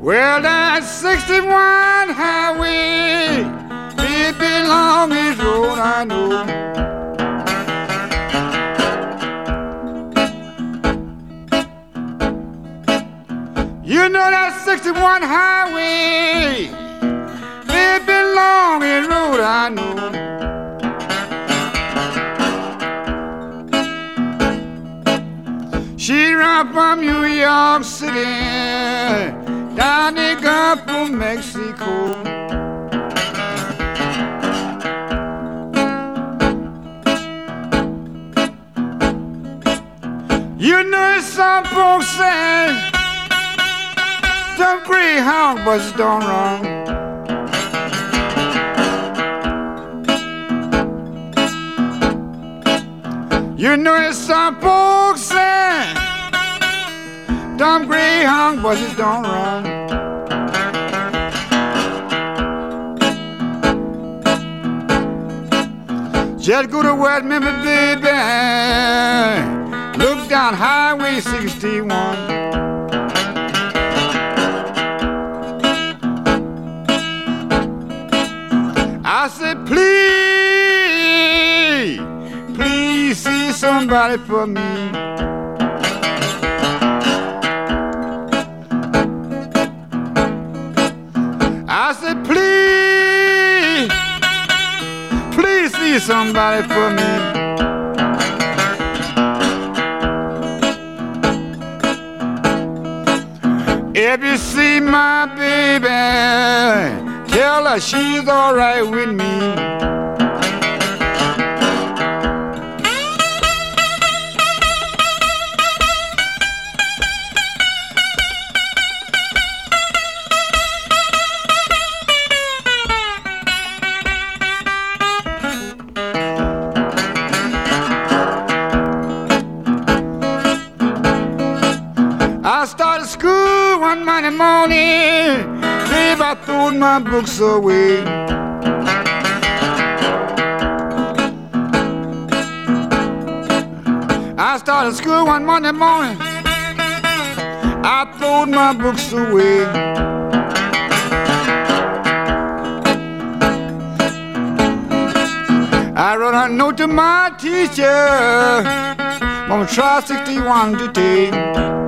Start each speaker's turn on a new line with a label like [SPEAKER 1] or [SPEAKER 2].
[SPEAKER 1] Well, that 61 highway, it been longest road I know. You know that 61 highway, it been longest road I know. She run from New York City down the Gulf of Mexico. You know some folks say some Greyhound buses don't run. You know some folks say them Greyhound buses don't run. Just go to West Memphis, baby. Look down Highway 61. I said, please see somebody for me. I said, please see somebody for me. If you see my baby, tell her she's all right with me. I started school one Monday morning, babe, I threw my books away. I started school one Monday morning, I threw my books away. I wrote a note to my teacher, gonna try 61 today.